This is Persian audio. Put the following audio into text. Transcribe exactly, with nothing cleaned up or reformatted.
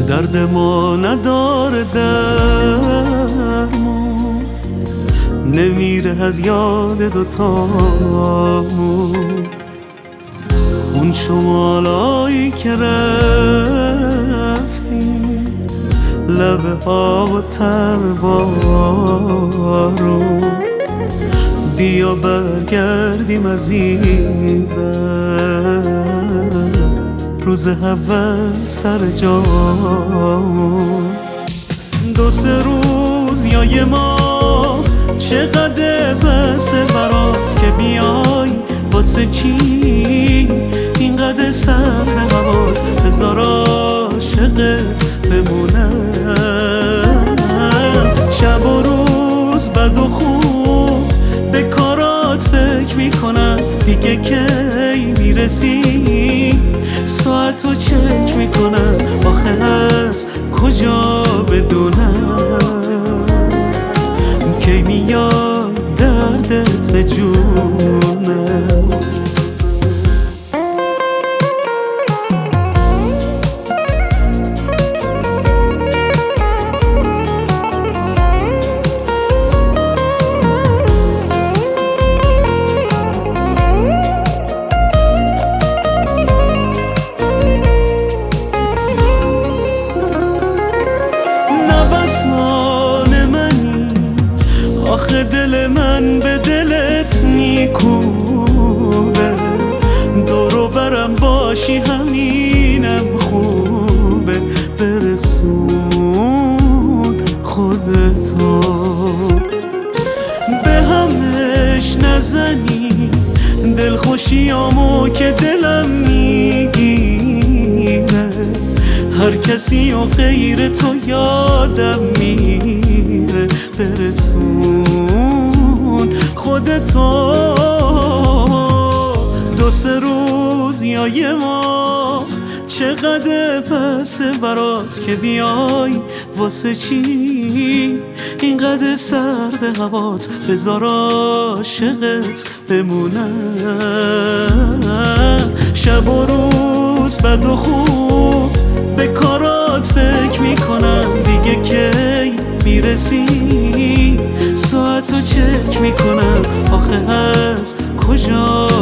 درد ما نداره درمون، نمیره از یاد دوتامون. اون شمالایی که رفتیم، لبه ها و طعم بارون، بیا برگردیم عزیزم روز اول سر جامون. دو سه روز یا یه ماه چقدر بسه برات که بیای، واسه چی اینقدر سرد هوات، بذار عاشقت بمونم. شب و روز بد و خوب به کارات فکر میکنم، دیگه کی میرسی ساعتو چک میکنم، آخه از کجا بدونم کی میاد دردت به جونم. آخه دل من به دلت میکوبه، دورو برم باشی همینم خوبه. برسون خودتو به همش نزنی، دلخوشیامو که دلم میگیره، هر کسی و غیر تو یادم میره. برسون خودتو دو سه روز یا یه ماه چقدر پسه برات که بیای، واسه چی اینقدر سرد هوات، بذار عاشقت بمونم. شب و روز بد و خوب به کارات فکر میکنم، دیگه کی میرسی ساعتو چک میکنم، آخه از کجا